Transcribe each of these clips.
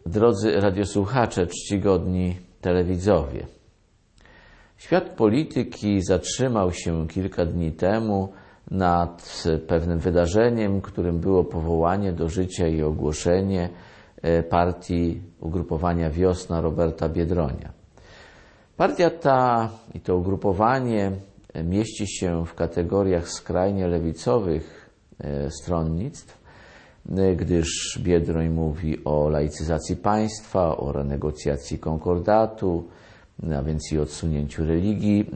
Drodzy radiosłuchacze, czcigodni telewidzowie. Świat polityki zatrzymał się kilka dni temu nad pewnym wydarzeniem, którym było powołanie do życia i ogłoszenie partii ugrupowania Wiosna Roberta Biedronia. Partia ta i to ugrupowanie mieści się w kategoriach skrajnie lewicowych stronnictw, gdyż Biedroń mówi o laicyzacji państwa, o renegocjacji konkordatu, a więc i odsunięciu religii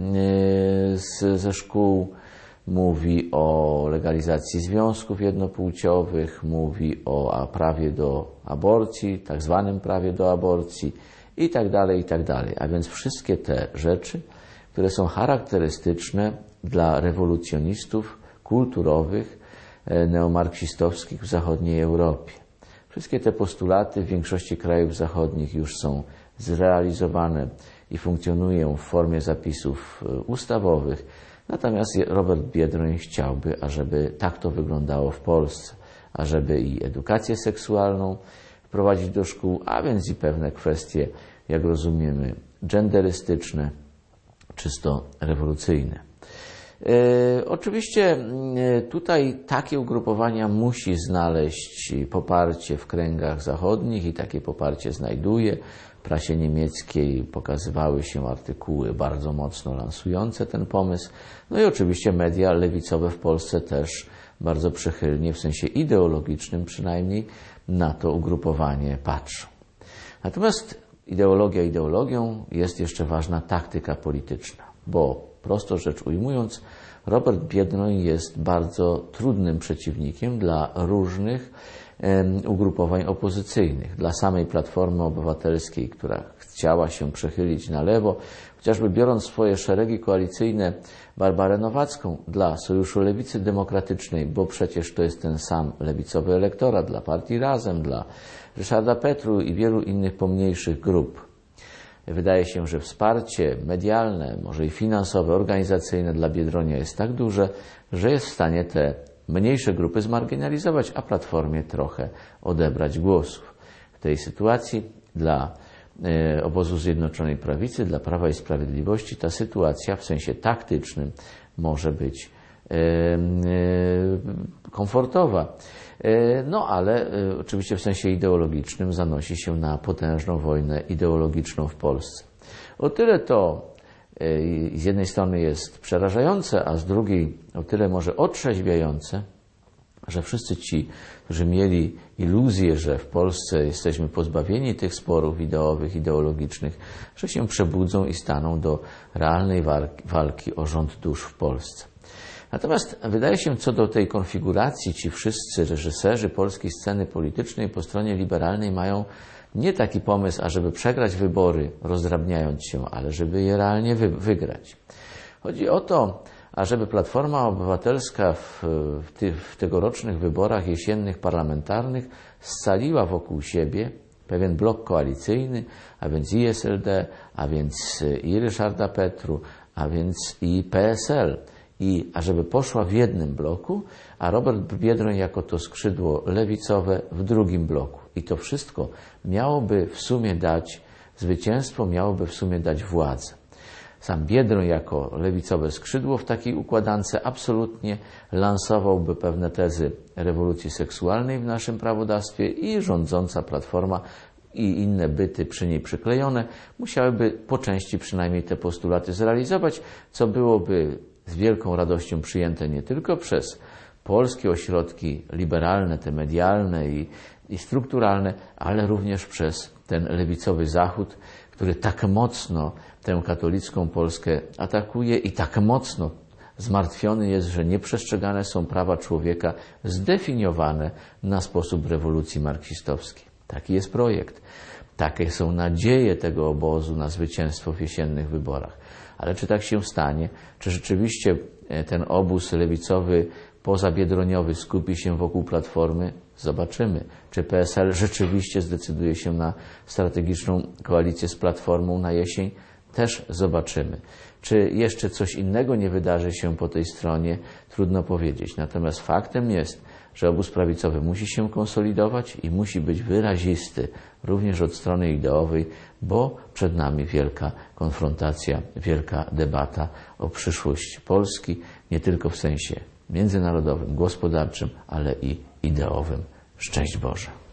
ze szkół, mówi o legalizacji związków jednopłciowych, mówi o prawie do aborcji, tak zwanym prawie do aborcji i tak dalej, i tak dalej. A więc wszystkie te rzeczy, które są charakterystyczne dla rewolucjonistów kulturowych, neomarksistowskich w zachodniej Europie. Wszystkie te postulaty w większości krajów zachodnich już są zrealizowane i funkcjonują w formie zapisów ustawowych. Natomiast Robert Biedroń chciałby, ażeby tak to wyglądało w Polsce, ażeby i edukację seksualną wprowadzić do szkół, a więc i pewne kwestie, jak rozumiemy, genderystyczne, czysto rewolucyjne. Oczywiście tutaj takie ugrupowania musi znaleźć poparcie w kręgach zachodnich i takie poparcie znajduje. W prasie niemieckiej pokazywały się artykuły bardzo mocno lansujące ten pomysł. No i oczywiście media lewicowe w Polsce też bardzo przychylnie, w sensie ideologicznym przynajmniej, na to ugrupowanie patrzą. Natomiast ideologia ideologią, jest jeszcze ważna taktyka polityczna, bo prosto rzecz ujmując, Robert Biedroń jest bardzo trudnym przeciwnikiem dla różnych ugrupowań opozycyjnych. Dla samej Platformy Obywatelskiej, która chciała się przechylić na lewo, chociażby biorąc swoje szeregi koalicyjne Barbarę Nowacką, dla Sojuszu Lewicy Demokratycznej, bo przecież to jest ten sam lewicowy elektorat, dla partii Razem, dla Ryszarda Petru i wielu innych pomniejszych grup. Wydaje się, że wsparcie medialne, może i finansowe, organizacyjne dla Biedronia jest tak duże, że jest w stanie te mniejsze grupy zmarginalizować, a Platformie trochę odebrać głosów. W tej sytuacji dla obozu Zjednoczonej Prawicy, dla Prawa i Sprawiedliwości ta sytuacja w sensie taktycznym może być komfortowa. No ale oczywiście w sensie ideologicznym zanosi się na potężną wojnę ideologiczną w Polsce. O tyle to z jednej strony jest przerażające, a z drugiej o tyle może otrzeźwiające, że wszyscy ci, którzy mieli iluzję, że w Polsce jesteśmy pozbawieni tych sporów ideowych, ideologicznych, że się przebudzą i staną do realnej walki o rząd dusz w Polsce. Natomiast wydaje się, co do tej konfiguracji, ci wszyscy reżyserzy polskiej sceny politycznej po stronie liberalnej mają nie taki pomysł, ażeby przegrać wybory, rozdrabniając się, ale żeby je realnie wygrać. Chodzi o to, ażeby Platforma Obywatelska w tegorocznych wyborach jesiennych parlamentarnych scaliła wokół siebie pewien blok koalicyjny, a więc i SLD, a więc i Ryszarda Petru, a więc i PSL. I ażeby poszła w jednym bloku, a Robert Biedroń jako to skrzydło lewicowe w drugim bloku. I to wszystko miałoby w sumie dać zwycięstwo, miałoby w sumie dać władzę. Sam Biedroń jako lewicowe skrzydło w takiej układance absolutnie lansowałby pewne tezy rewolucji seksualnej w naszym prawodawstwie i rządząca Platforma i inne byty przy niej przyklejone musiałyby po części przynajmniej te postulaty zrealizować, co byłoby z wielką radością przyjęte nie tylko przez polskie ośrodki liberalne, te medialne i strukturalne, ale również przez ten lewicowy Zachód, który tak mocno tę katolicką Polskę atakuje i tak mocno zmartwiony jest, że nieprzestrzegane są prawa człowieka zdefiniowane na sposób rewolucji marksistowskiej. Taki jest projekt. Takie są nadzieje tego obozu na zwycięstwo w jesiennych wyborach. Ale czy tak się stanie? Czy rzeczywiście ten obóz lewicowy pozabiedroniowy skupi się wokół Platformy? Zobaczymy. Czy PSL rzeczywiście zdecyduje się na strategiczną koalicję z Platformą na jesień? Też zobaczymy. Czy jeszcze coś innego nie wydarzy się po tej stronie? Trudno powiedzieć. Natomiast faktem jest, że obóz prawicowy musi się konsolidować i musi być wyrazisty również od strony ideowej, bo przed nami wielka konfrontacja, wielka debata o przyszłość Polski, nie tylko w sensie międzynarodowym, gospodarczym, ale i ideowym. Szczęść Boże.